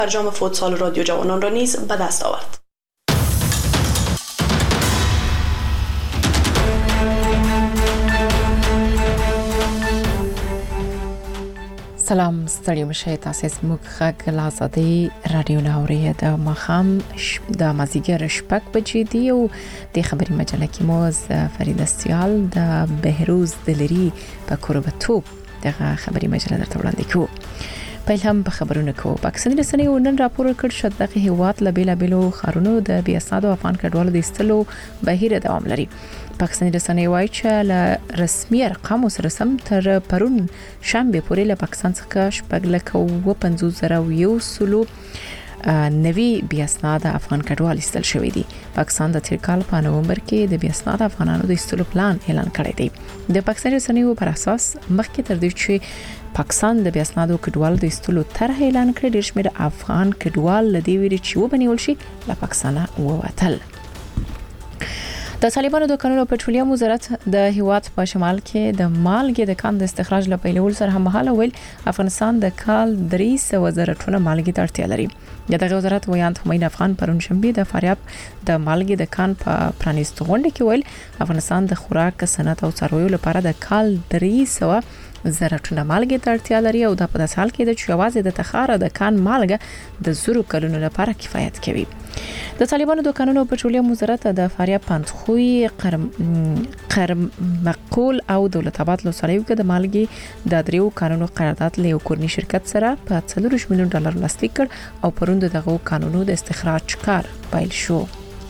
برجام فوتسال رادیو جوانان را نیز به دست آورد. سلام، ستړي مشه. تاسو زموږ غږ له آزادۍ رادیو نه اورئ. د ماښام د مازیګر شپږ بجې دی او د خبري مجله کې مو فرید سیال د بهروز دلری په قربتوب دغه خبري مجله درته وړاندې کوو. پیل هم په خبرونه کوو. پاکستاني رسنیو نن راپور کړ چې دغه هیواد له بیلابیلو خارونو د بیا اسنادو افغان کډوالو د ایستلو بهیر دوام لري. پاکستاني رسنیو وايي چې له رسمي ارقامو سره سم تر پرون شنبه پورې له پاکستان څخه 4,50,100 نوي بیا اسناد افغان کډوال ایستل شوی دي. پاکستان د تیر کال په نومبر کې د بیا اسناد افغانانو د ایستلو پلان اعلان کړی دی. د پاکستاني رسنیو پر اساس مخکې تر دې چې پاکستان د بیا اسنادو کډوالو د ایستلو طرح اعلان کړی، ډېر شمېر افغان کډوال لدی ویري چې وبنیول شي له پاکستانه ووتل. د طالبانو د قانون او پټرولیم وزارت د هیواد په شمال کې د مالګې د کان د استخراج لپاره پیلول سره هم مهاله ویل افغانستان د کال 300 ټنه مالګې ته اړتیا لري. دغه وزارت ویاند همین افغان پرون شنبه د فاریاب د مالګې د کان په پرانیستو غونډه کې ویل افغانستان د خوراک صنعت او څارویو لپاره د کال 300 ټنه مالګې ته اړتیا لري او دا په داسې حال کې د یوازې د تخاره د کان مالګه د زرو کلونو لپاره کفایت کوي. د طالبانو د قانون او پټرولیم وزارت د فاریاب پنځخوي قرمقول او دولت آباد لوساریو کې د مالګې د دریو قانونو قرارداد له یو کورني شرکت سره په 4 میلیون ډالر لاسلیک کړ او پرون دغه قانونو د استخراج کار پیل شو.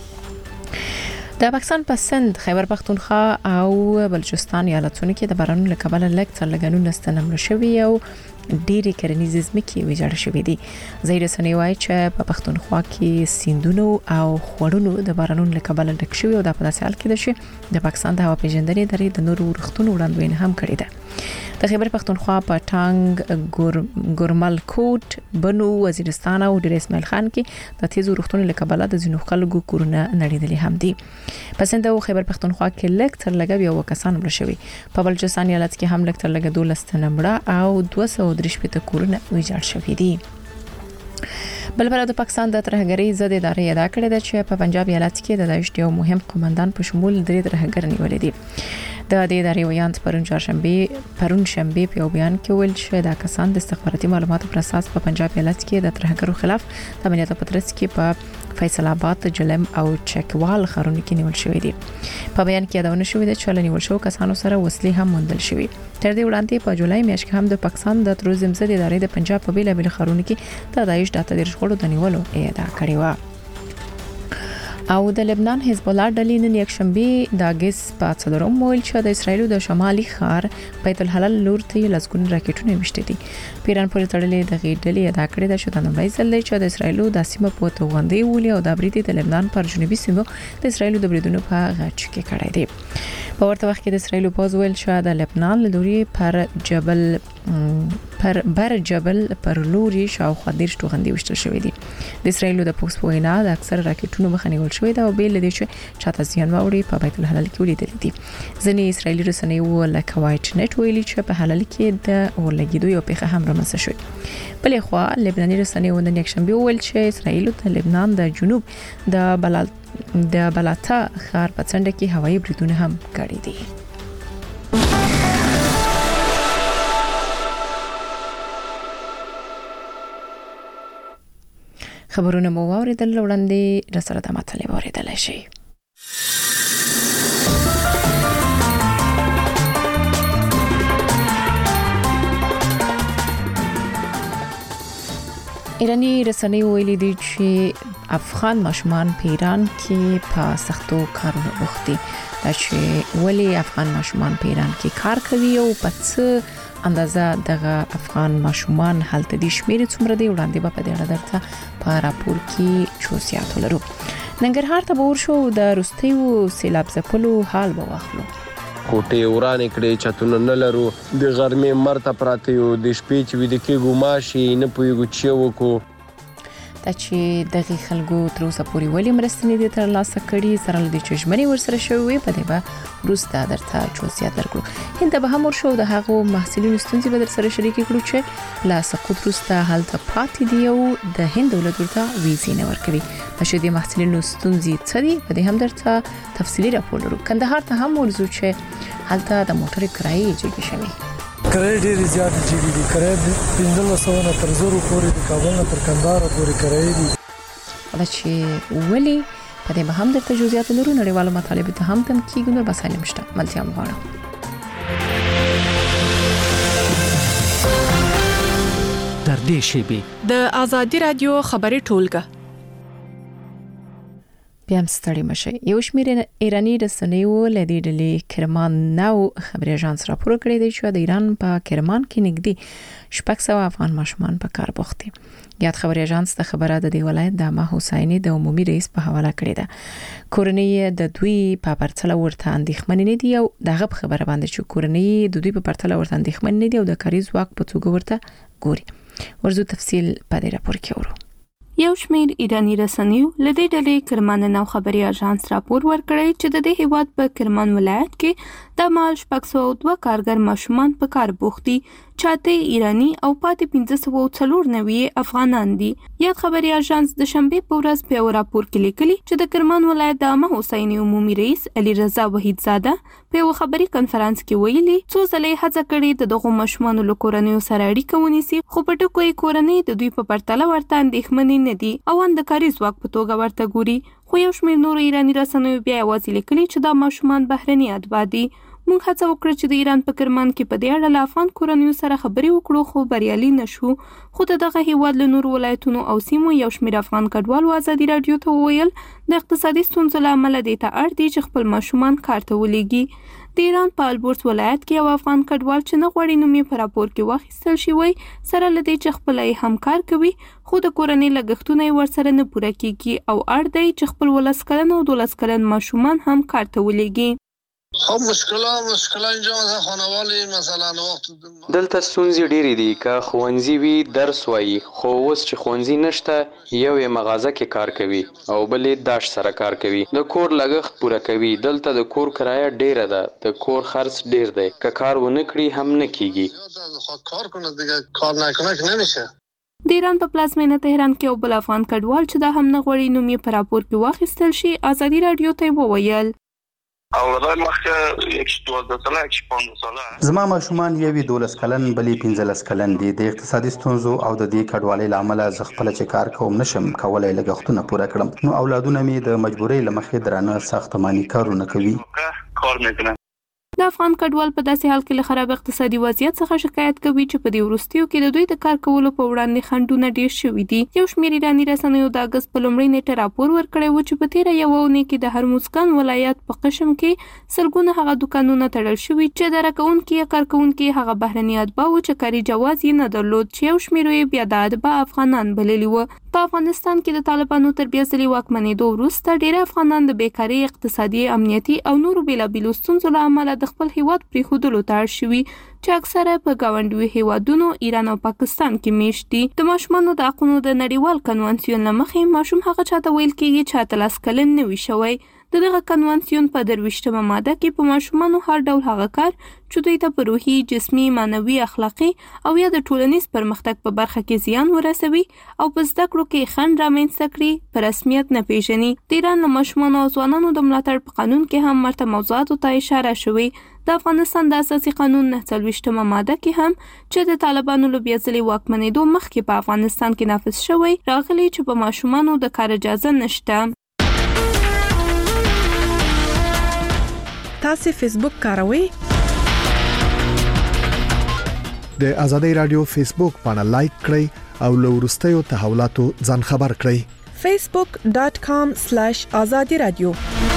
د پاکستان په سند، خیبر پختونخوا او بلوچستان ایالتونو کې د بارانونو له کبله لږ تر لږه 19 نمړه شوي او ډېری کرنیزې ځمکې ویجاړې شوې دي. ځایي رسنۍ وایي چې په پختونخوا کې سیندونو او خوړونو د بارانونو له کبله ډک شوي او دا په داسې حال کې ده چې د پاکستان د هوا پیژندنې ادارې د نورو ورښتونو وړاندوینه هم کړې ده. د خیبر پختونخوا په ټانګ، ګورمل کوټ، بنو، وزیرستان او ډیر اسماعیل خان کې د تیزو ورښتونو له کبله د ځینو خلکو کورونه نړیدلي هم دي. په سند او خیبر پختونخوا کې لږ تر لږه یو کسان مړه شوي. په بلوچستان ایالت کې هم لږ تر لږه 12 نمړه او 230 کورونه ویجاړ شوي دي. بل بل د پاکستان د ترهګرۍ ضد ادارې ادعا کړې ده چې په پنجاب ایالت کې د داعش یو مهم قومندان په شمول 3 ترهګر نیولې دي. د دې ادارې ویاند پرون شنبه په بیان کې ویل چې دا کسان د استخباراتي معلوماتو پر اساس په پنجاب ایالت کې د ترهګرو خلاف د عملیاتو په ترڅ کې په فیصل آباد، جلم او چکوال ښارونو کې نیول شوی دي. په بیان کې یادونه شوې ده چې نیول شو کسانو سره وسلې هم موندل شوې. تر دې وړاندې په جولای میاشت کې هم د پاکستان د تروریزم ضد ادارې د پنجاب په بیلابیلو ښارونو کې د داعش د تدریج غړو د نیولو ادعا کړې و. او د لبنان حزب الله ډلې نن یکشنبه د اگست په 4 ویل چې د اسرایل د شمالي ښار بیت الحلال لور ته لسګون راکټونه وشته دي. پیران پورې تړلې د غېډلې ادا کړې ده چې د نړۍ ځل چې د اسرایل د سیمه په توغندې ولې او د بریټ د لبنان پر جنوبي سیمو د اسرایل د بریدونو په غاټ کې کړای دي. په ورته وخت کې د اسرایل پوز ویل چې د لبنان له لوري پر جبل پر لوري شاوخوا 10 توغندې وشتل شوې دي. د اسرایل د پوکس وینا د اکثر راکټونو مخه نیول شوې ده او بیل دي چې چاته زیان واوړي په بیت الحلال کې ولیدل دي. ځینې اسرایلی رسنۍ ولکه وایټ نت ویلي چې په حلال کې د اورلګیدو یو پیښه هم رامنځته شوې. بلې خوا لبناني رسنۍ ونن یکشنبه ویل چې اسرایل د لبنان د جنوب د بلاتا ښار په څنډه کې هوایي بریدونه هم کړي دي. خبرونه مو واوریدل، وړاندې رسره د مطلب واوریدل شي. ایرانی رسنۍ ویلي دي چې افغان ماشومان په ایران کې په سختو کارونو بوخت دي. چې ولی افغان ماشومان په ایران کې کار کوي او په څه اندازه دغه افغان ماشومان هلته دي شمیر څومره دی، وړاندې به په دې اړه درته په راپور کې جزئیات ولرو. ننګرهار ته ورشو د روستیو سیلاب ځپلو حال به واخلو. کوټې ورانې کړې، چتونه نه لرو، د غرمې مرته پراته یو، د شپې چې ویده کېږو ماشي نه پوهېږو چې وکړو. چې دغه خلکو تر اوسه پورې ولې مرستې نه دي ترلاسه کړي سره لدی چې ژمنې ورسره شوی په دې به روسته درته جزئیات درکړو هند به هم ورشو د هغو محصلینو ستونزې به در سره شریک کړو چې لا سقوط روسته هلته پاتې دی او د هند دولت ورته ویزې نه ورکوي چې د محصلینو ستونزې څه دي په دې هم درته تفصیلی راپور لرو کندهار ته هم ورزو چې هلته د موټر کرایې جګې شوی کرایې ډېرې زیاتې جګې دي کرایې 1500 نه تر 1000 پورې د کابل نه تر کندهار پورې کرایې دي دا چې ولې په دې به هم درته جزئیات لرو نړیوالو مطالبه ته هم تم کیږي نو بس علم شته ملتیا مغواړم در دې شیبه د ازادي رادیو خبري ټولګه بیا ستړي مشه یو شمېر ایرانی رسنیو لدی ډلې کرمان نو خبري اژانس راپور کړی دی چې د ایران په کرمان کې نږدې 600 افغان ماشومان په کار بوخت دي یاد خبري اژانس د خبره د دی ولایت د ما حسینی د عمومي رئیس په حواله کړی ده کورنۍ د دوی په پرتله ورته اندېښمن نه دي او دغه خبره باندې چې کورنۍ د دوی په پرتله ورته اندېښمن نه دي او د کاري ځواک په توګه ورته ګوري ورزو تفصیل په دې راپور کې ورو یو شمېر ایرانی رسنیو لدې ډلې کرمان نو خبري اژانس راپور ورکړی چې د دې هیواد په کرمان ولایت کې د مال 602 کارګر ماشومان په کار بوخت دي چاته ایرانی او پاتې 1594 افغانان دي یاد خبري اژانس د شنبه په ورځ په راپور کې لیکلي چې د کرمان ولایت د ما حسینی عمومي رئیس علي رضا وحید زاده په خبري کانفرنس کې ویلي څو ځلې هڅه کړې د دغه ماشومان له کورنیو سره اړیکه ونیسي خو په ټکوي کورنۍ د دوی په پرتله ورته اندېښمن نه دي او د کاري ځواک په توګه ورته ګوري خو یو شمېر نور ایرانی رسنیو بیا یوازې لیکلي چې دا ماشومان بهرني اتباع دي موږ هڅه وکړه چې د ایران په کرمان کې په دې اړه له افغان کورنیو سره خبرې وکړو خو بریالي نشو خو دغه هیواد له نور ولایتونو او سیمو یو شمېر افغان کډوالو ازادي رادیو ته وویل د اقتصادي ستونزو له امله د ته اړ دي چې خپل ماشومان کار ته ولېږي د ایران په البورس ولایت کې یو افغان کډوال چې نه غواړي نوم یې په راپور کې واخیستل شي وای سره لدی چې خپل یې همکار کوي خو د کورنۍ لګښتونه یې ورسره نه پوره کیږي او اړ دی چې خپل 12 کلن او 12 کلن ماشومان هم کار ته ولېږي خب مشکل اینجا مثلا خانوالی مثلا وقت دلته ستونزې ډېرې دي که ښوونځي وي درس وایي خو اوس چې ښوونځي نشته یو یې مغازه کې کار کوي او بل یې داش سره کار کوي د کور لګښت پوره کوي دلته د کور کرایه ډېره ده د کور خرڅ ډېر دی که کار ونه کړي هم نه کیږي کار کنه دیگه کار نکنه که نمیشه د ایران په پلازمینه تهران کې یو بل افغان کډوال چې دا هم نه غواړي نوم یې په راپور کې واخیستل شي ازادي رادیو ته وویل او دا مخکې 12 ساله 15 ساله زما ماشومان یوې 12 کلن بلې 15 کلن دي د اقتصادي ستونزو او د دې کډوالۍ لامل ز خپل چې کار کوم نشم کولای لګښتونه پوره کړم نو اولادونه می د مجبورۍ لمخې درانه ساختماني کارونه کوي کار نه کوي د افغان کډوال په داسې حال کې له خراب اقتصادي وضعیت څخه شکایت کوي چې په دې وروستیو کې د دوی د کار کولو په وړاندې خنډونه ډېر شوي دي یو شمېر ایرانی رسنیو د اګست په لومړۍ نیټه راپور ورکړی و چې په تیره یوه اونۍ کې د هرمزګان ولایت په قشم کې سلګونه هغه دوکانونه تړل شوي چې اداره کوونکي یا کارکوونکي هغه بهرني اتباع و چې کاري جواز یې نه درلود چې یو شمېر یې بیا د اتباع افغانان بللي وو په افغانستان کې د طالبانو تر بیا ځلې واکمنېدو وروسته ډېر افغانان د بیکارۍ اقتصادي امنیتي او نورو بېلابېلو ستونزو له امله د خپل هیواد پرېښودلو ته اړ شوي چې اکثره په ګاونډیو هیوادونو ایران او پاکستان کې میشت دي د ماشومانو د حقونو د نړیوال کنوانسیون له مخې ماشوم هغه چاته ویل کېږي چې 18 کلن نه وي شوی دغه کنوانسیون په 23مه ماده کې په ماشومانو هر ډول هغه کار چې دوی ته په روحي جسمي مانوي اخلاقي او یا د ټولنیز پرمختګ په برخه کې زیان ورسوي او په زده کړو کې خنډ رامنځته کړي په رسمیت نه پیژني د ایران له ماشومانو او ځوانانو د ملاتړ په قانون کې هم مرته موضوعاتو ته اشاره شوې د افغانستان د اساسي قانون 49مه ماده کې هم چې د طالبانو له بیا ځلې واکمنېدو مخکې په افغانستان کې نافذ شوی راغلی چې په ماشومانو د کار اجازه نشته تاسو فیسبوک کاروئ د ازادي رادیو فیسبوک باندې لایک کړئ او له وروستیو تحولاتو ځان خبر کړئ facebook.com/azadi radio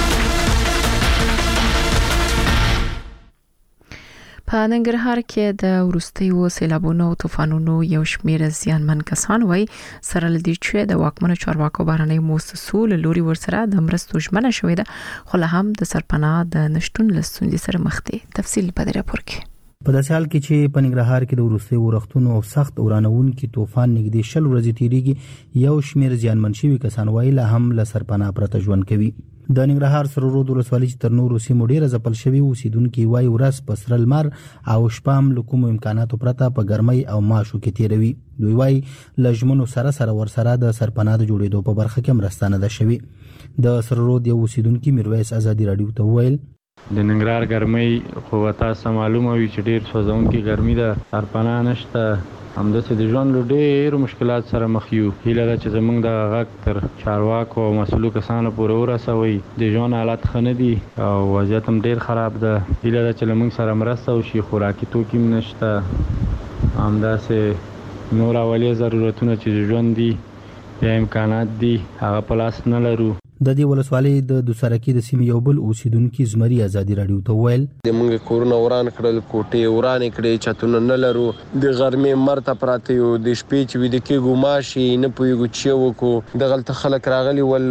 په ننګرهار کې د وروستیو سیلابونو او طوفانونو یو شمېر زیانمن کسان وای سره لدی چې د واکمنو چارواکو بهرنۍ موسسو له لوري ورسره د مرستو ژمنه شوې ده خو له هم د سرپناه د نشټون لستوندې سره مخ دي تفصیل په دې راپور کې په داسې حال کې چې په ننګرهار کې د وروستي ورښتونو او سخت ورانونکي طوفان نږدې 10 ورځې تیریږي یو شمېر زیانمن شوي کسان وایي لا هم له سرپناه پرته ژوند کوي. د ننګرهار سره رود ولسوالۍ چې تر نورو سیمو ډیره ځپل شوي اوسیدونکي وایي ورځ په سره لمر او شپه هم له کومو امکاناتو پرته په ګرمۍ او ماشو کې تیروي. دوی وایي له ژمنو سره ورسره د سرپناه د جوړېدو په برخه کې مرسته نه ده شوې. د سره رود یو اوسیدونکي میرویس ازادي راډیو ته وویل د ننګرهار ګرمۍ خو تاسو معلومه وي چې ډیر سوځونکي ګرمي ده، سرپناه نشته، همداسې د ژوند له ډېرو مشکلات سره مخ یو. هیله ده چې زموږ د غږ تر چارواکو او مسؤلو کسانو پورې ورسوي. د ژوند حالت ښه نه دي او وضعیت هم ډېر خراب ده. هیله ده چې له موږ سره مرسته وشي. خوراکي توکي هم نشته، همداسې نور اولي ضرورتونه چې ژوند دي یا امکانات دي هغه په لاس نه لرو. د دې ولسوالۍ د دوسرکی د سیمې یو بل اوسیدونکي زمري ازادي راډیو ته ویل د موږ کورونه وران کړل، کوټې وران کړې، چتونه نه لرو، د غرمې مرته پراته یو، د شپې چې ویده کېږو ماشي نه پوهېږو چې وکړو. دغلته خلک راغلي ول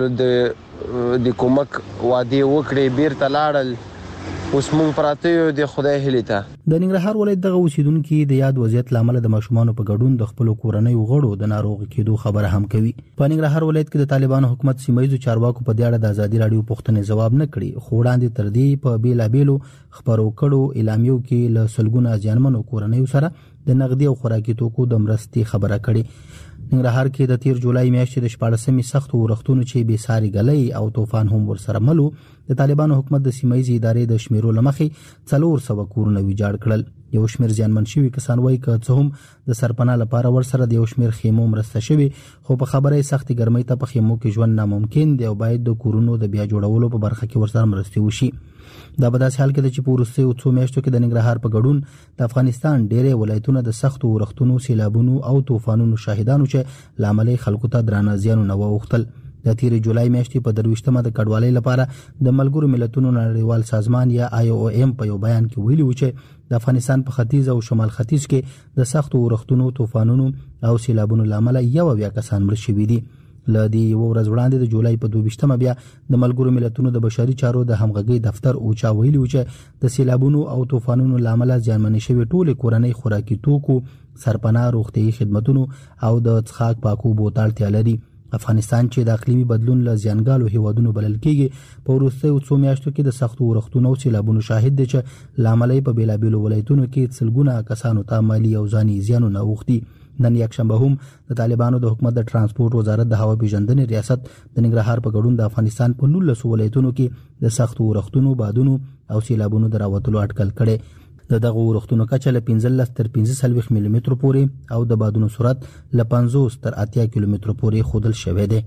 د کومک وعدې وکړې، بیرته لاړل، اوس موږ پراته یو د خدای هیلې ته. د ننګرهار ولایت دغه اوسیدونکي د یاد وضعیت لامل د ماشومانو په ګډون د خپل کورنۍ غړو د ناروغ کېدو خبره هم کوي. په ننګرهار ولایت کې د طالبانو حکومت سیمایي چارواکو په دې اړه د ازادي راډیو پوښتنې جواب نه کړي، خو وړاندې تر دې په بیلابېلو خبرو کړو اعلامیو کې له سلګونو ځانمنو کورنۍ سره د نقدي او خوراکي توکو د مرستې خبره کړي. ننګرهار کې د 13 جولای میاشتې د 14مې سخت ورښتونو چې بې ساري ګلۍ او طوفان هم ورسره ملو د طالبانو حکومت د سیمایي ادارې د شمیرو لمخې 400 کورونه ویجاړ کړل. یو شمیر ځانمن شوي کسان وایي که څه هم د سرپناه لپاره ورسره د یو شمیر خیمو مرسته شوي، خو په خبره سخت ګرمۍ ته په خیمو کې ژوند ناممکن دی او باید د کورونو د بیا جوړولو په برخه کې ورسره مرستې وشي. دا په داسې حال کې چې په وروستیو څو میاشتو کې د ننګرهار په ګډون د افغانستان ډېرې ولایتونه د سختو ورښتونو، سیلابونو او طوفانونو شاهدانو چې لامل خلکو ته درانه زیانونه واوښتل. د 13 جولای میاشتې په 23مه د کډوالۍ لپاره د ملګرو ملتونو نړیوال سازمان یا IOM په یو بیان کې ویلي و چې د افغانستان په ختیځ او شمال ختیځ کې د سختو ورښتونو، طوفانونو او سیلابونو لامل 1 کسان مړه شوي دي. ل دې یو ورځ وړاندې د جولای په 22مه بیا د ملګرو ملتونو د بشري چارو د همغږي دفتر اوچا ویلي و چې د سیلابونو او طوفانونو لامل ځانمنې شوي ټول کورنۍ خوراکي توکو، سرپناه، روغتيایي خدماتونو او د څښاک پاکو بوتل اړتیا لري. افغانستان چې د اقلیمي بدلون له زیانګالو هیوادونو بلل کېږي په وروستیو څو میاشتو کې د سختو ورښتونو او سیلابونو شاهد دی چې لامل په بیلابېلو ولایتونو کې سلګونه کسانو ته مالی او ځاني زیانونه اوښتي. نن یکشنبه هم د طالبانو د حکومت د ترانسپورت وزارت د هوا پیژندنې ریاست د ننګرهار په ګډون د افغانستان په 19 ولایتونو کې د سختو ورښتونو، بادونو او سیلابونو د راوتلو اټکل کړي. د دغه ورښتونو کچه له 15 تر 45 ملي متر پورې او د بادونو سرعت له 50 تر 80 کیلومتر پورې ښودل شوی دی.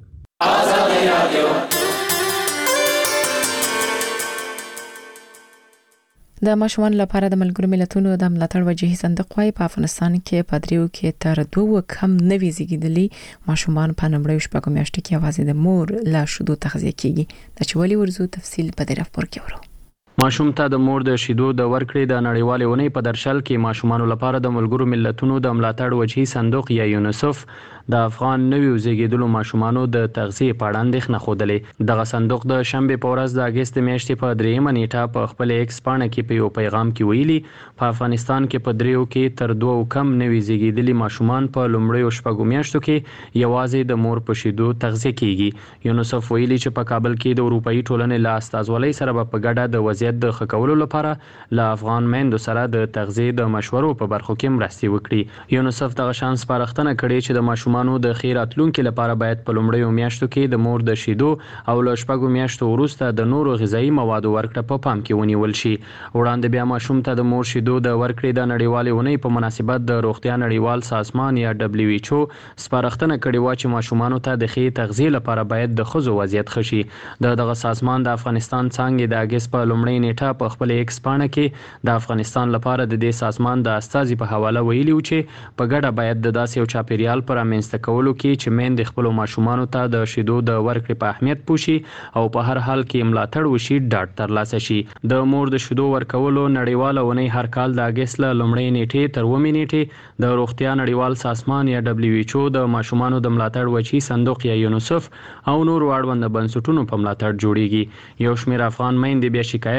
د ماشومان لپاره د ملګرو ملتونو د ملاتړ وجهي صندوق وايي په افغانستان کې په دریو کې تر 2 کم نوي زیږیدلي ماشومان په نمبرې شپږ میاشتې کې आवाज د مور لا شیدو تغذیه کیږي. د چولي ورزو تفصیل په دې راپور کې ورو. ماشوم ته د مور د شیدو د ورکړې د نړیوالې ونې په درشل کې ماشومانو لپاره د ملګرو ملتونو د ملاتړ وجهي صندوق یا یونیسف د افغان نویو زیږیدلو ماشومانو د تغذیه په اړه اندېښنه ښودلې. دغه صندوق د شنبې په ورځ د اګست میاشتې په 3مه نیټه په خپل ایکس پاڼه کې په یو پیغام کې ویلي په افغانستان کې په دریو کې تر 2 کم نوي زیږیدلي ماشومان په لومړیو شپږو میاشتو کې یوازې د مور په شیدو تغذیه کیږي. یونیسف ویلي چې په کابل کې د اروپאי ټولنې له استازولۍ سره په ګډه د وضعیت د ښه کولو لپاره له افغان میندو سره د تغذیه د مشورو په برخو کې مرستې وکړي. یونیسف دغه شان سپارښتنه کړې چې د ماشومانو د خیر راتلونکو لپاره باید په لومړیو میاشتو کې د مور د شیدو او له شپږو میاشتو وروسته د نورو غذایی موادو ورکړه په پام کې ونیول شي. وړاندې بیا ماشوم ته د مور شیدو د ورکړې د نړیوالې ونې په مناسبت د روغتیا نړیوال سازمان یا WHO سپارښتنه کړې و چې ماشومانو ته د ښې تغذیه لپاره باید د ښځو وضعیت ښه شي. دغه سازمان د افغانستان څانګې د اګست په لومړۍ نیټه په خپل ایکس پاڼه کې د افغانستان لپاره د دې سازمان د استازي په حواله ویلي و چې په ګډه باید د داسې یو چاپیریال پر رامنځته کولو کې چې میندې خپل ماشومانو ته د شیدو د ورکړې په اهمیت پوښي او په هر حال کې ملاتړ وشي ډاډ ترلاسه شي. د مور د شیدو ورکولو نړیواله ونې هر کال د اګست له لومړۍ نیټې تر 9 نیټې د روغتیا نړیوال سازمان یا WHO د ماشومانو د ملاتړ وجهي صندوق یا یونیسف او نور اړوند بنسټونو په ملاتړ جوړیږي. یو شمېر افغان میندې بیا شکایت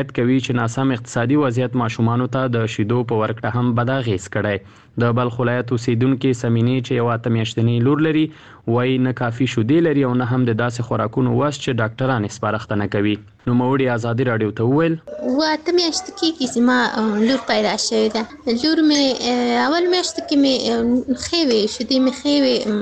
شکایت کوي چې ناسم اقتصادي وضعیت ماشومانو ته د شیدو په ورکړه هم بد اغېز کړی. د بلخ ولایت اوسیدونکي سمینې چې یو 8 میاشتنۍ لور لري وایي نه کافي شیدې لري او نه هم د داسې خوراکونو وس چې ډاکټران یې سپارښتنه کوي. نوموړي ازادي راډیو ته وویل 8 میاشتې کېږي چې ما لور پیدا شوې ده. لور مې اول میاشت کې مې ښې وې، شیدې مې ښې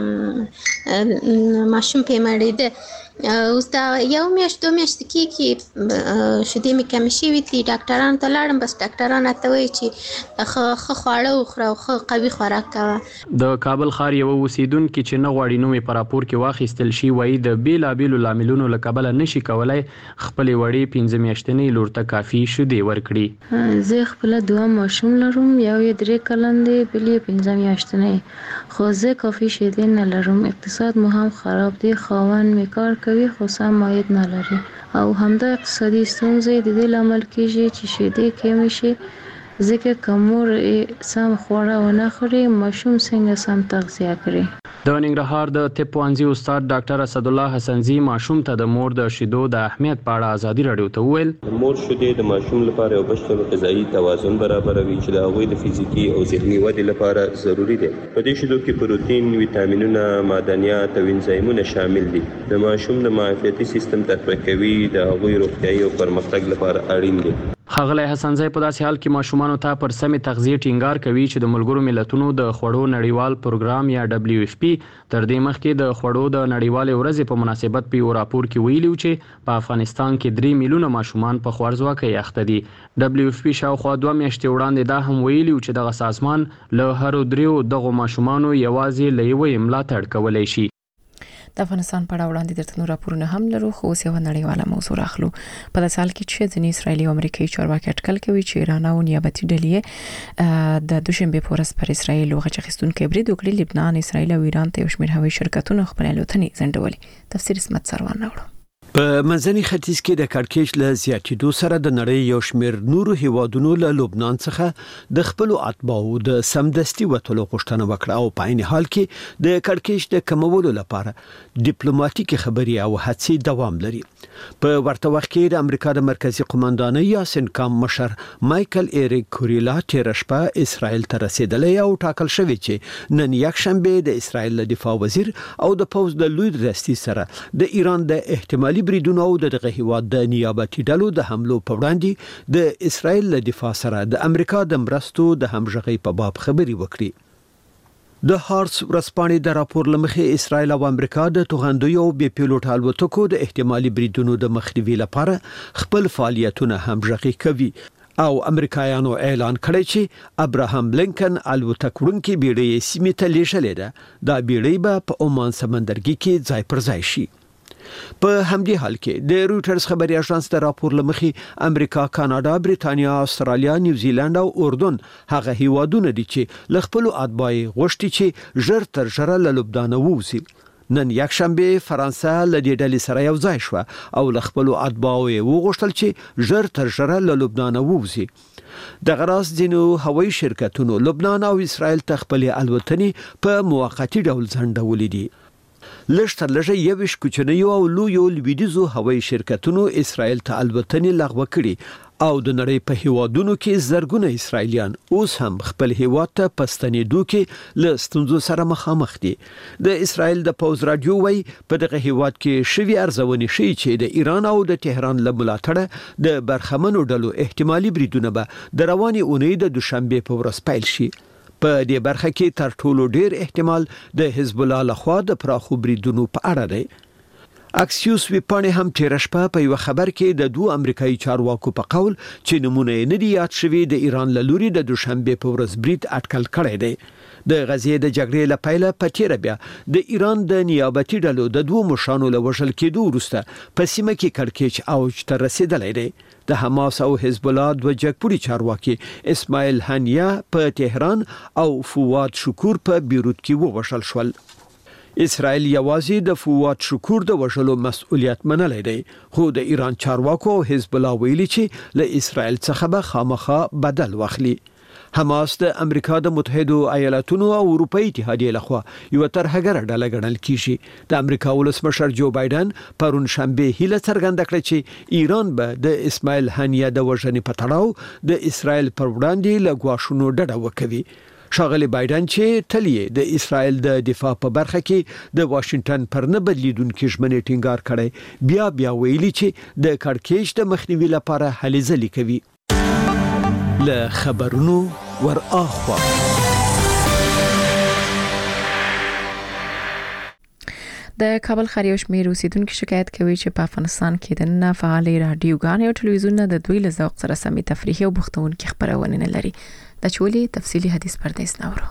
وې، ماشوم پې مړېده. اوس دا یو میاشت 2 میاشتې کېږي شیدې مې کمې شوې دي. ډاکټرانو ته لاړم، بس ډاکټران راته وایي چې ښه خواړه وخوره او ښه قوي خوراک کوه. د کابل ښار یو اوسیدونکي چې نه غواړي نوم یې په راپور کې واخیستل شي وایي د بېلابېلو لاملونو له کبله نشي کولی خپلې وړې 15 میاشتنۍ لور ته کافي شیدې ورکړي. زه خپله 2 ماشوم لرم، یو یې 3 کلن دی، بل یې 15 میاشتنۍ، خو زه کافي شیدې نه لرم. اقتصاد مو هم خراب دی، خاوند مې کار کوي خو سم عاید نه لري او همدا اقتصادي ستونزې د دې لامل کېږي چې شیدې کمې شي، ځکه که مور سم خواړه ونه خوري ماشوم څنګه سم تغذیه کړي. د ننګرهار د طب پوهنځي استاد ډاکټر اسدالله حسنزي ماشوم ته د مور د شیدو د اهمیت په اړه ازادي راډیو ته وویل مور شیدې د ماشوم لپاره یو بشپړ غذایي توازن برابروي چې د هغوی د فزیکي او ذهني ودې لپاره ضروری دی. په دې شیدو کې پروتین، ویټامینونه، معدنیات او انزایمونه شامل دي. د ماشوم د معافیتي سیستم تقویه کوي، د هغوی روغتیايي او پرمختګ لپاره اړین دي. ښاغلی حسنزی په داسې حال کې ماشومانو ته پر سمې تغذیې ټینګار کوي چې د ملګرو ملتونو د خوړو نړیوال پروګرام یا WFP تر دې مخکې د خوړو د نړیوالې ورځې په مناسبت په یو راپور کې ویلي و چې په افغانستان کې 3 میلیونه ماشومان په خوارځواکۍ اخته دي. WFP شاوخوا 2 میاشتې وړاندې دا هم ویلي و چې دغه سازمان له هرو 3 دغو ماشومانو یوازې له یوې ملاتړ کولی شي. د افغانستان په اړه وړاندې درته نور راپورونه هم لرو، خو اوس یو نړیواله موضوع راخلو. په داسې حال کې چې ځینې اسرایلي او امریکایي چارواکي اټکل کوي چې ایران او نیابتي ډلې د دوشنبه په ورځ پر اسرایل غچ اخیستونکو برید وکړي. لبنان، اسرایل او ایران ته یو شمېر هوایي شرکتونه خپل الوتنې ځنډولې. تفسیر اسمت سروان راوړو. په منځني ختیځ کې د کړکېچ له زیاتېدو سره د نړۍ یو شمېر نورو هیوادونو له لبنان څخه د خپل اتباعو د سمدستي وټلو غوښتنه وکړه او په عین حال کې د کړکېچ د کمولو لپاره ډیپلوماټیک خبرې او هڅې دوام لري. په ورته وخت کې د امریکا د مرکزی قوماندانۍ یا سنکام مشر مایکل ایریک کوریلا تیر شپه اسرائیل ته رسیدلی او ټاکل شوی چې نن یکشنبه د اسرائیل دفاع وزیر او د پوز د لوی رئیس سره د ایران د احتمالي بریدونو او دغه هیواد د نیابتي ډلو د حملو په وړاندې د اسرائیل له دفاع سره د امریکا د مرستو د همغږي په باب خبري وکړي. د هارس ورځپاڼې د راپور لمخې اسرائیل او امریکا د توغندیو او بي پیلوټ الوتکو د احتمالي بریدونو د مخنیوي لپاره خپل فعالیتونه همغږي کوي او امریکایانو اعلان کړی چې ابراهام لینکن الوتکوونکي بیړۍ سیمې ته لیږلې ده. دا بیړۍ به په عمان سمندرګي کې ځای پر ځای شي. په همدې حال کې د رويټرز خبري اژانس د راپور لمخې امریکا، کاناډا، بریتانیا، استرالیا، نیوزیلند او اردن هغه هیوادونه دي چې ل خپل اتباعي غوښتي چې ژر تر ژره له لبنان ووځي. نن یکشنبه فرانسه له دې ډلې سره یو ځای شو او ل خپل اتباعو وغوښتل چې ژر تر ژره له لبنان ووځي. د غراس دینو هوایي شرکتونو لبنان او اسرائیل ته خپل الوتنې په موقتی ډول ځنډولې دي. لږ تر لږه 21 کوچنیو او لویو لویدیزو هوایي شرکتونو اسرائیل ته الوتنې لغوه کړي او د نړۍ په هیوادونو کې زرګونه اسرائیلیان اوس هم خپل هیواد ته پستنېدو کې له ستونزو سره مخامخ دي. د اسرائیل د پوز رادیو وایي په دغه هیواد کې شوی ارزونې شي چې د ایران او د تهران له ملاتړه د برخمنو ډلو احتمالي بریدونه به د روانې اونۍ د دوشنبه په ورځ پیل شي. په دې برخه کې تر ټولو ډیر احتمال د حزب الله لخوا د پراخو بریدونو په اړه دی. اکسیوس ویپانې هم تیر شپه په یو خبر کې د 2 امریکایي چارواکو په قول چې نمونه نه دی یاد شوی د ایران له لوري د دوشنبه په ورځ برید اټکل کړی دی. د غزې د جګړې له پیله په تیر بیا د ایران د نیابتي ډلو د 2 مشرانو له وژل کېدو وروسته په سیمه کې کړکېچ اوج ته رسیدلی دی. د حماس او حزب الله 2 جګپوري چارواکي اسماعیل هنیا په تهران او فواد شکور په بیروت کې ووژل شول. اسرائیل یوازې د فواد شکور د وژلو مسؤلیت منلی دی، خو د ایران چارواکو او حزب الله ویلي چې له اسرائیل څخه به خامخا بدل واخلي. حماس د امریکا د متحده ایالاتونو او اروپאי اتحادیه لخوا یو ترهګر ډله ګڼل کیږي. د امریکا ولسمشر جو بایدن پرون شنبه هیله څرګنده کړه چې ایران به د اسماعیل هنیه د وژنې په تړاو د اسرائیل پر وړاندې له ګواښونو ډډه وکړي. ښاغلی بایدن چې تل د اسرائیل د دفاع په برخه کې د واشنگټن پر نه بدلیدونکو ژمنې ټینګار کړي، بیا ویلي چې د کړکېچ د مخنیوي لپاره هلې ځلې کوي. له خبرونو ور اخوا د کابل ښار یو شمېر اوسیدونکو شکایت کوي چې په افغانستان کې د نه فعالې رادیوګانې او ټلویزیونونه د دوی له ذوق سره سمې تفریحي او بوختونکي خبرونه نه لري. د چولي تفصیلی حدیث پردیس نورو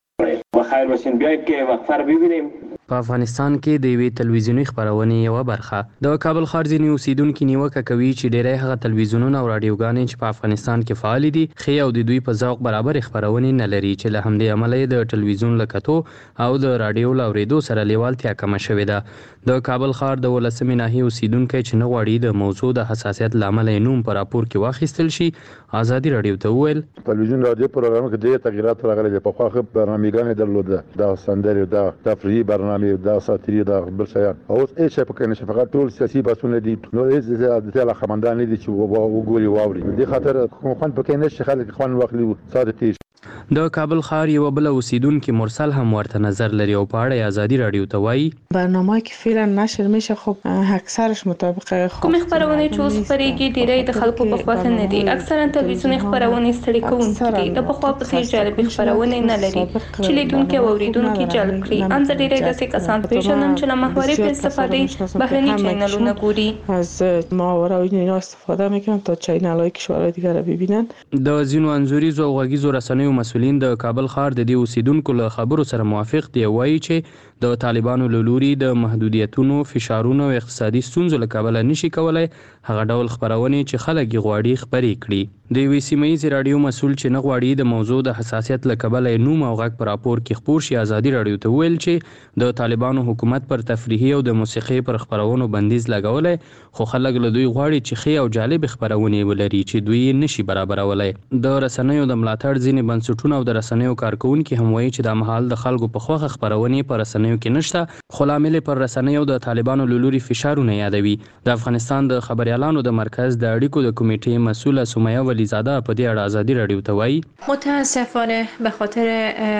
بخیر باشین. بیا کې وقفه رو ببینیم. په افغانستان کې د یوې تلویزیونی خبرونې یو برخه د کابل ښار ځینې اوسیدونکو نیوکه کوي چې ډېری هغه تلویزیونونه او رادیوګانې چې په افغانستان کې فعال دي خې او د دوی په ذوق برابر خبرونې نه لري، چې له همدې امله د تلویزیون له کتو او د رادیو له اورېدو سره لیوالتیا کمه شوې ده. د کابل ښار د 18 ناحیې اوسیدونکو چې نه غواړي د موضوع د حساسیت لامل نوم پر راپور کې واخیستل شي، آزادي رادیو ته وویل تلویزیون رادیو پروګرام کې ډېر تغیرات راغلي دي. په خو برنامه‌ګانې درلوده، دا سندري، دا تفریحي برنامه، دا ساتيري، دا بل څه او هیڅ څه پکې نشي، فقط ټول سیاسي بحثونه دي. نو هیڅ د خمندان دي چې وګوري واوري. دې خاطر کوم خوان پکې نشي، خلک خوان واخلي ساده. د کابل ښار یو بل اوسیدونکو مرسل هم ورته نظر لري او په اړه آزادي رادیو ته وایي برنامه‌ای که فعلا نشر میشه خب اکثرش مطابق کوم خبرونه چې اوس خبرېږي ډیری د خلکو په خواته نه دي. اکثرا تلویزیوني خبرونه ستړي کوونکي دي. د په خوا په څیر جالب خبرونه نه لري چې لیدونکو او اوریدونکو جلب کړي. ان د ډیری داسې کسان پیژنم چې له محوري په استفاده بهرني چینلونه ګوري، از محاوره و اینا استفاده میکنن تا چینل‌های کشورهای دیگر رو ببینن. د ځینو انځوريزو او غږیزو رسنیو مسولین د کابل ښار د دې اوسیدونکو له خبرو سره موافق دي، وایي چې د طالبانو له لوري د محدودیتونو، فشارونو او اقتصادي ستونزو له کبله نشي کولای هغه ډول خبرونه چې خلک غواړي خبرې کړي. د وی سیمایي رادیو مسول چې نه غواړي د موضوع د حساسیت له کبله نوم او غږ پر راپور کې خبر شي، آزادي رادیو ته ویل چې د طالبانو حکومت پر تفریحي او د موسیقي پر خبرونو بندیز لګولای، خو خلک له دوی غواړي چې خې او جالب خبرونه ولري چې دوی نشي برابرولای. د رسنیو د ملاتړ ځینې بنسټونه او د رسنیو کارکونکو هم وایي چې د محل د خلکو په خوخه خبرونه پر رسنیو کې نشته، خو لامل پر رسنیو د طالبانو له لوري فشارونه یادوي. د افغانستان د خبريالانو د مرکز د اړیکو د کمیټې مسؤله سمیه ولیزاده په دې اړه آزادي رادیو ته وایي متاسفانه به خاطر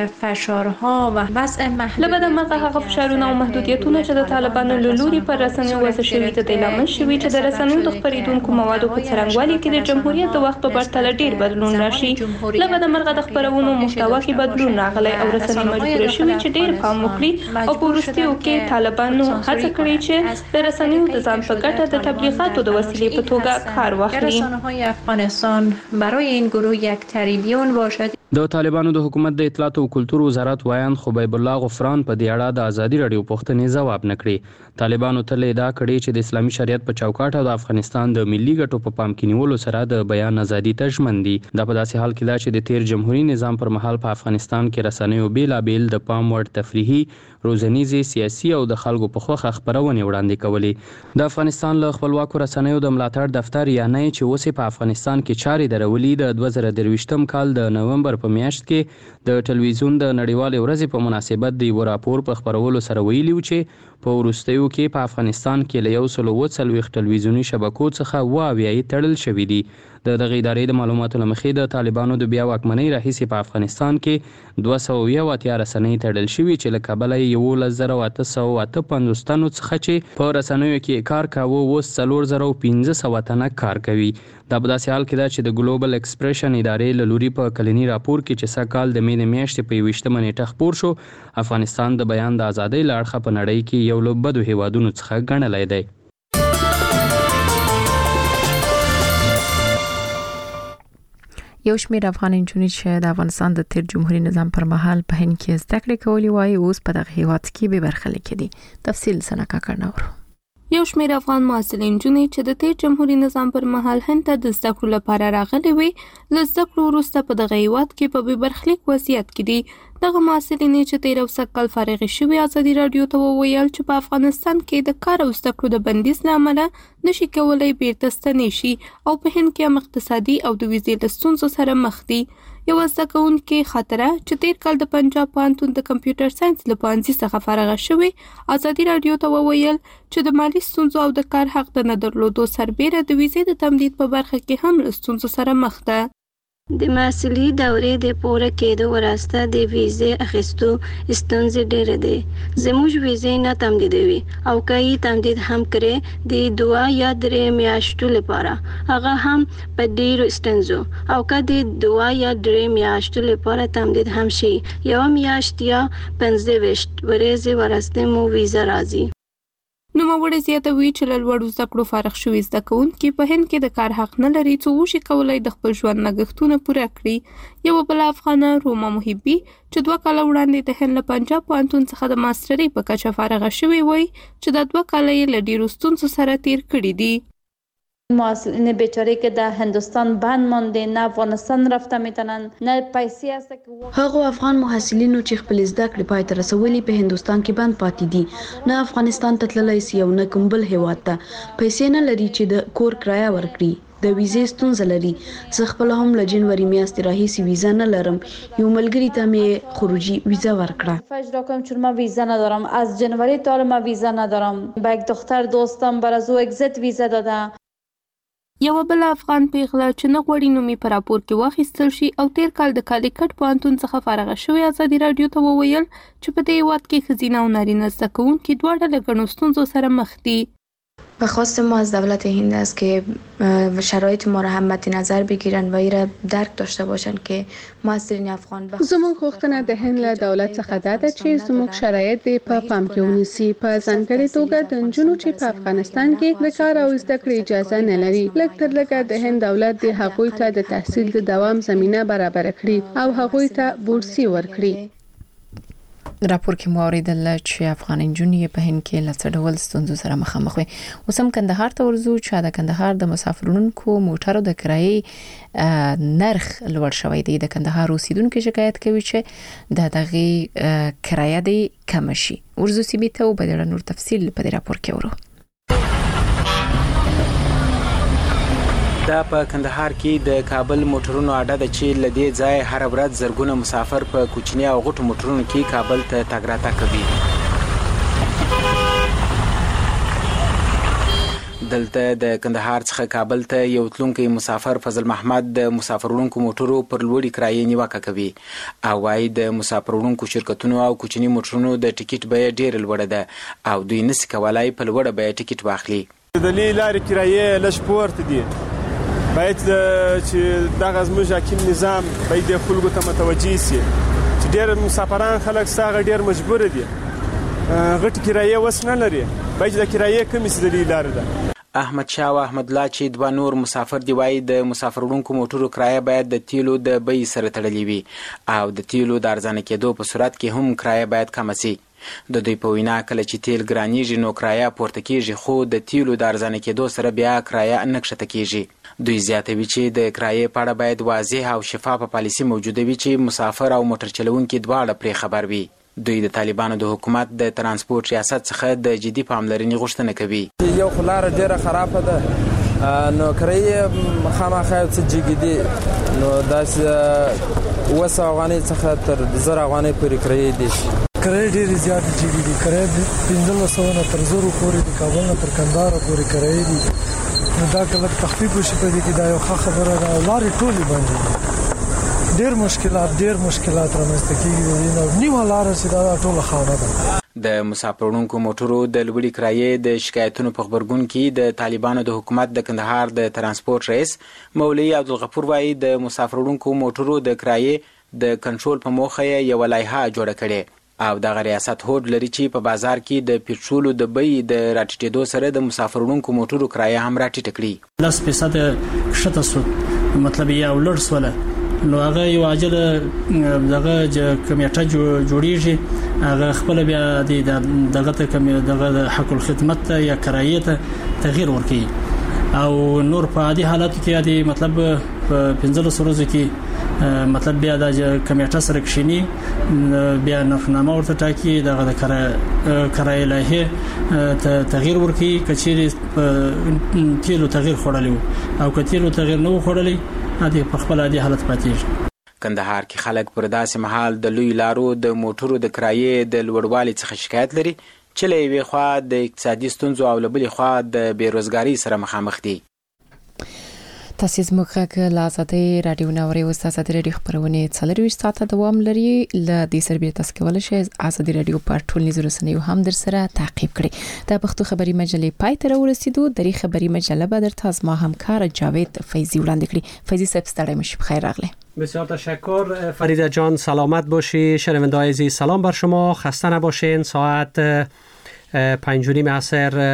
فشارها و وضع محدود لبد مرغه هغه فشارونه او محدودیتونه چې د طالبانو له لوري پر رسنیو وضع شوي د لامل شوي چې د رسنیو د خبرېدونکو موادو په څرنګوالي کې د جمهوریت د وخت په پرتله ډیر بدلون راشي. لبد مرغه د خبرونو محتوا کې بدلون راغلی او رسنۍ مجبور شوي چې ډیر پام وکړي او په وروستیو کې طالبانو هڅه کړې چې د رسنیو د ځان په ګټه د تبلیغاتو د وسیلې په توګه کار واخلي. رسانه‌های افغانستان برای این گروه یک تریبیون باشد. د طالبانو د حکومت د اطلاعات او کلتور وزارت وایان خبیب الله غفران په دې اړه د آزادي رادیو پوښتنې ځواب نکړي. طالبانو ته ادعا کړې چې د اسلامي شریعت په چوکاټ او د افغانستان د ملي ګټو په پام کې نیولو سره د بیان ازادي ته ژمن دي. دا په داسې حال کې ده چې د تیر جمهوریت نظام پر مهال په افغانستان کې رسنیو بیلابیل د پام وړ تفریحي، روزنیزي، سیاسي او د خلکو په خوخه خبرونه وړاندې کولې. د افغانستان له خپلواکو رسنیو د ملاتړ دفتر یا نه چې اوس په افغانستان کې چارې درولې د 2023م کال د نومبر په میاشت کې د ټلویزیون د نړیوالې ورځې په مناسبت د یو راپور په خبرولو سره ویلي و چې په وروستیو کې په افغانستان کې له 140 ټلویزیوني شبکو څخه 28 تړل شوي دي. د دغه ادارې د معلوماتو له مخې د طالبانو د بیا واکمنۍ راهیسې په افغانستان کې 280 رسنۍ تړل شوي چې له کبله 11858 تنو څخه چې په رسنیو کې کار کاوه اوس 4500 تنه کار کوي. دا په داسې حال کې ده چې د ګلوبل ایکسپریشن ادارې له لوري په کلني راپور کې چې سږ کال د مې میاشتې په 28 نیټه خپور شو، افغانستان د بیان د ازادۍ له اړخه په نړۍ کې یو له بدو هیوادونو څخه ګڼلی دی. یو شمېر افغان نجونې چې د افغانستان د تیر جمهوریت نظام پر مهال په هند کې زده کړې کولې وایي اوس په دغه هیواد کې به برخه لیکي. تفصیل سنکا کړناور یو شمېر افغان محصلین نجونې چې د تیر جمهوریت نظام پر مهال هند ته د زده کړو لپاره راغلي وي، له زده کړو وروسته په دغه هیواد کې په بې برخلیک وضعیت کې دي. دغه محصلینې چې تیر کال فارغ شوي ازادي رادیو ته وویل چې په افغانستان کې د کار او زده کړو د بندیز له امله نشي کولای بیرته ستنې شي او په هند کې هم اقتصادي او د ویزې له ستونزو سره مخ دي. یو زده کوونکې خاطره چې تیر کال د پنجاب پوهنتون د کمپیوټر ساينس له پوهنځي څخه فارغه شوې ازادي رادیو ته وویل چې د مالی ستونزو او د کار حق د نه درلودو سربېره د ویزې د تمدید په برخه کې هم له ستونزو سره مخ ده. د محصلي دورې د پوره کېدو وروسته د ویزې اخیستو ستونزې ډېرې دي. زموږ ویزې نه تمدیدوي او که یې تمدید هم کړې د 2 یا 3 میاشتو لپاره هغه هم په ډېرو ستونزو او که د 2 یا 3 میاشتو لپاره تمدید هم شي 1 میاشت یا 15 ورځې وروسته مو ویزه راځي. نوموړی زیاتوي چې له لوړو زده کړو فارغ شوي زده کوونکي په هند کې د کار حق نه لري څو وشي کولی د خپل ژوند لګښتونه پوره کړي. یوه بله افغانه روما محبي چې 2 کاله وړاندې د هند له پنجاب پوهنتون څخه د ماسټرۍ په کچه فارغه شوې وای چې د 2 کاله یې له ډېرو ستونزو سره تیر کړي دي. محصلین بیچاره که در هندوستان بند مانده نه افغانستان رفته میتونن نه پیسې هست که هغه افغان محصلینو چې خپل زده کړې پای ته رسولي په هندوستان کې بند پاتې دي نه افغانستان ته تللی سي او نه کوم بل هیواد ته پیسې نه لري چې د کور کرایه ورکړي د ویزې ستونزه لري. زه خپل هم له جنوري میاشتې راهیسې ویزا نه لرم. یو ملګری ته مې خروجی ویزا ورکړه. اجرا کنم چون من ویزا ندارم. از جنوری تا حالا من ویزا ندارم. با یک دختر دوستم برای او اگزیت ویزا داده. یوه بل افغان پیغله چې نه غوړي نومي په راپور کې واخیستل شي او تیر کال د کالیکټ پوهنتون څخه فارغه شوې ازادي رادیو ته وویل چې په دې هیواد کې ښځینه او نارینه زده کوونکي دواړه له ګڼو ستونزو سره مخ دي. خواست ما از دولت هند است که شرایط ما را هم مد نظر بگیرن و این را درک داشته باشن که محصلین افغان زموږ غوښتنه د هند له دولت څخه دا ده چې زموږ شرایط په پام کې ونیسي په ځانګړې توګه د نجونو چې په افغانستان کې د کار او زده کړې اجازه نه لري لږ تر لږه د هند دولت د هغوی ته د تحصیل د دوام زمینه برابر کړي او هغوی ته بورسي ورکړي. راپور کې مو اوریدل چې افغان نجونې په هند کې له څه ډول ستونزو سره مخامخ وي. اوس هم کندهار ته ورځو چې د کندهار د مسافرونکو موټرو د کرایې نرخ لوړ شوی دی. د کندهار اوسیدونکو شکایت کوي چې د دغه کرایه دی کم شي. ورځو سیمې ته وبدل نور تفصیل په دې راپور کې ورو. دا په کندهار کې د کابل موټرونو اډه د چې لدی ځای هر ورځ زرګونه مسافر په کوچني او غټو موټرونو کې کابل ته تګ راتګ کوي. دلته د کندهار څخه کابل ته یو تلونکي مسافر فضل محمد د مسافرونکو موټرو پر لوړی کرایې نیوکه کوي او وايي د مسافرونکو شرکتونو او کوچني موټرونو د ټیکټ بیه ډېر لوړه ده او دوی نس کولای په لوړه بیه ټیکټ واخلي. د لارې کرایې لږ پورته دي. باید چې دغه زموږ حاکم نظام باید د خلکو ته متوجه شي چې ډېر مسافران خلک ساغه ډېر مجبور دي غټ کرایه وس نه لري باید د کرایې کمی سي د لارې ده. احمد شاه او احمد الله چې 2 نور مسافر دی وایي د مسافرونکو موټرو کرایه باید د تیلو د بیې سره تړلې وي او د تیلو د ارزانه کېدو په صورت کې هم کرایه باید کم شي. د دوی په وینا کله چې تیل ګرانیږي نو کرایه پورته کیږي خو د تیلو د ارزانه کېدو سره بیا کرایه نه کښته کیږي. دوی زیاتوي چې د کرایې په اړه باید واضح او شفافه پالیسي موجوده وي چې مسافر او موټر چلوونکي دواړه پرې خبر وي. دوی د طالبانو د حکومت د ترانسپورت ریاست څخه د جدي پاملرنې غوښتنه کوي. یو خلاره ډیره خرابه ده نو کرایې خامخا څه جګیدي نو داسې 200 افغانۍ څخه تر 1000 افغانۍ پورې کرایې دي. کرایې ډېرې زیاتې جګې دي. کرایې 1500 نه تر 1000 پورې د کابل نه تر کندهار پورې کرایې دي. نو دا کله تخفیف وشي په دې کې دا یو ښه خبره ده. لارې ټولې بندې دي. ډېر مشکلات رامنځته کېږي نو نیمه لاره چې دا ټوله خاوره ده. د مسافرونکو موټرو د لوړې کرایې د شکایتونو په خبرګون کې د طالبانو د حکومت د کندهار د ترانسپورت رئیس مولوي عبدالغفور وايي د مسافرونکو موټرو د کرایې د کنټرول په موخه یو لایحه جوړه کړې او دغه ریاست هوډ لري چې په بازار کې د پټرولو د بیې د راټیټېدو سره د مسافرونکو موټرو کرایه هم راټیټه کړي. 10% کښته شو مطلب یې او لوړ شوله نو هغه یو عاجل دغه کمیټه جوړیږي هغه خپل بیا دغه دغه حق الخدمت یا کرایې ته تغییر ورکړي او نور په عادي حالت کې عادي مطلب په 15 ورځو کې مطلب بیا د کمیټه سره کښینی بیا نرخنامه ورته ټاکي دغه د کرایې لایحه تغییر ورکړي کچېرې تیلو تغییر خوړلی او که تیلو تغییر نه و خوړلی عادي په خپل عادي حالت پاتېږي. کندهار کې خلک پر داسې مهال د لوی لارو د موټرو د کرایې د لوړوالي څخه شکایت لري چې له یوې خوا د اقتصادي ستونزو او له بلې خوا د بیروزګارۍ سره مخامخ دي. تاسو زموږ غږ له آزادۍ رادیو نوري او آزادۍ رادیو خبرونه 24 ساعته دوام لري. ل دې سربېره تاسو کولای شئ آزادۍ رادیو په ټولنیزو رسنیو هم در سره تعقیب کړئ. د پښتو خبري مجلې پای ته ورسېدو. د خبري مجله به درته از ما همکار جاوید فیضی وړاندې کړي. فیضی صاحب ستړی مشي، بخیر راغلی. بسیار تشکر فریده جان، سلامت باشی. شنونده‌های عزیز سلام بر شما، خسته نباشین. ساعت 5:30 عصر